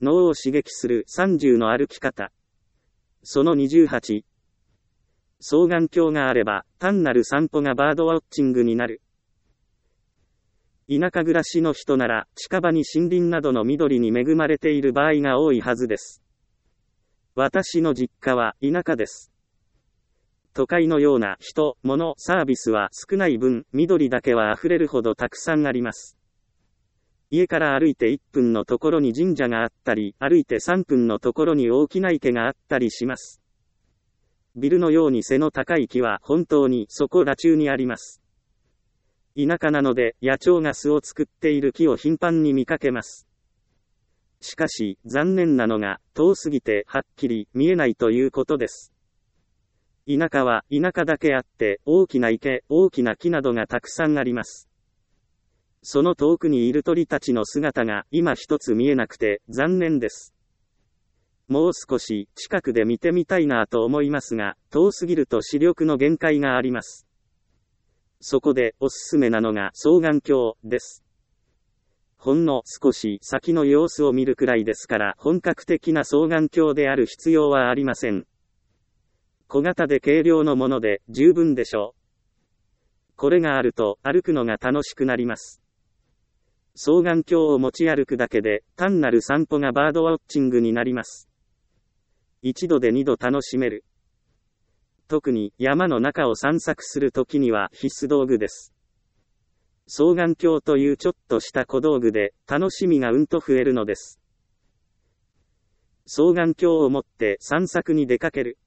脳を刺激する30の歩き方。その28。双眼鏡があれば、単なる散歩がバードウォッチングになる。田舎暮らしの人なら、近場に森林などの緑に恵まれている場合が多いはずです。私の実家は田舎です。都会のような人、物、サービスは少ない分、緑だけは溢れるほどたくさんあります。家から歩いて1分のところに神社があったり、歩いて3分のところに大きな池があったりします。ビルのように背の高い木は本当にそこら中にあります。田舎なので野鳥が巣を作っている木を頻繁に見かけます。しかし、残念なのが、遠すぎてはっきり見えないということです。田舎は田舎だけあって、大きな池、大きな木などがたくさんあります。その遠くにいる鳥たちの姿が今一つ見えなくて残念です。もう少し近くで見てみたいなと思いますが、遠すぎると視力の限界があります。そこでおすすめなのが双眼鏡です。ほんの少し先の様子を見るくらいですから本格的な双眼鏡である必要はありません。小型で軽量のもので十分でしょう。これがあると歩くのが楽しくなります。双眼鏡を持ち歩くだけで単なる散歩がバードウォッチングになります。一度で二度楽しめる。特に山の中を散策するときには必須道具です。双眼鏡というちょっとした小道具で楽しみがうんと増えるのです。双眼鏡を持って散策に出かける。